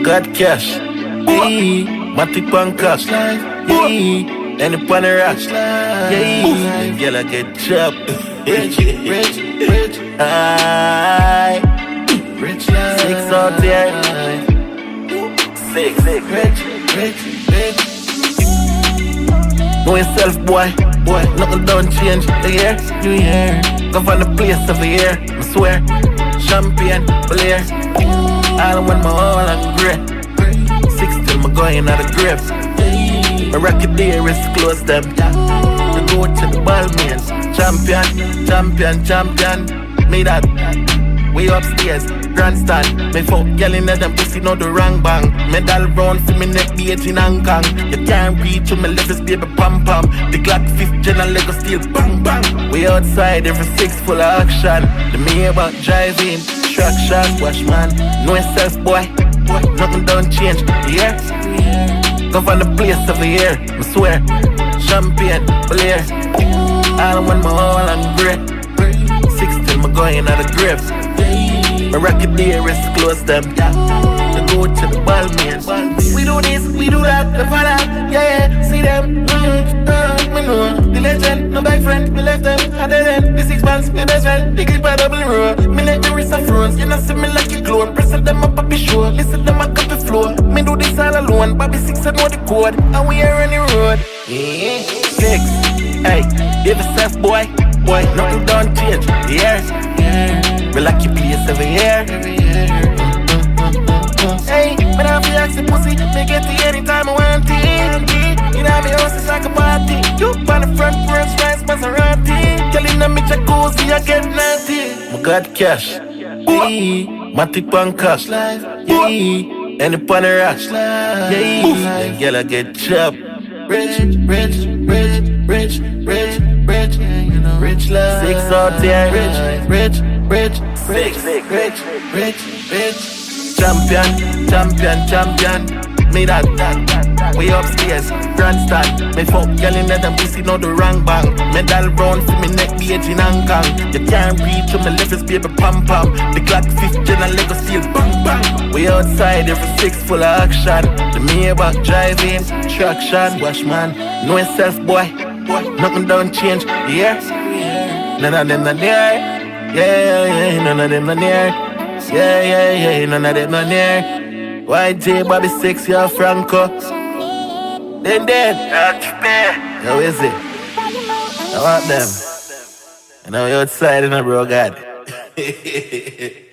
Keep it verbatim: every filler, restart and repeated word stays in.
got cash. Yeah, Matic Pan cash. Yeah, any pan rock. Yeah, girl I get chop. Rich, rich, rich. Aye. Rich life. Six out there. Six, six. Rich, rich, rich. Know yourself, boy. Boy, nothing don't change. The year, new year. Go find the place of the year. I swear. Champion, player. All when my all and great. Six till my going out of grip. My record there is close them. The go to the ball man. Champion, champion, champion. Me that. We upstairs, grandstand. Me fuck girl in them pussy, no the wrong bang. Medal round for me neck, beat in Hong Kong. You can't reach to me levels, baby, pam pam. The Glock fifth gen and Lego steel, bang bang. We outside, every six full of action. The me about driving, traction, wash man. Know yourself, boy, boy, nothing don't change. Yeah, go find the place of the year, I swear. Champion, player. All when my all and great. Six till my going out of grip. My record there is close them. The go to the ball man. We do this, we do that, the father. Yeah, yeah, see them. Mm, uh, me know the legend, no bad friend. Me left them at the end. The six bands, my best friend. The clip a double row. Me let the wrist a froze. You know see me like a clone. Press them up a be sure. Listen them a copy flow. Me do this all alone. Bobby six I know the code. And we are on the road. Yeah. Six, hey, give a self boy. Boy, nothing don't change. Yeah, yeah. We like your place every year. Hey, but I feel like the pussy. Me get to anytime I want it. You know me house is like a party. You on the front porch, rice Maserati. Girl in me jacuzzi, I get naughty. I got cash. Yeah, Matic Pan cash. Yeah, any pan rock. Yeah, girl I get chop. Rich, rich, rich, rich, rich, rich. Rich life. Six out there. Rich, rich, rich, rich, Six, rich, rich, rich. Champion, champion, champion. Me that, that, that, that. We upstairs, grandstand. Me fuck girl in them pussy, no the wrong bang. Medal round for me neck, beat in Hong Kong. You can't reach to me levels, baby, pam pam. The Glock fifth gen and Lego steel, bang bang. We outside, every six full of action. The me about driving, traction, wash man. Know yourself, boy, boy, nothing don't change. Yeah, none of them not there. Yeah, yeah, none of them not near. Yeah, yeah, yeah, none of them not near. Y J, Bobby six, yeah, Franco. Then, then, how is it? I want them. And now you're outside in a bro, God.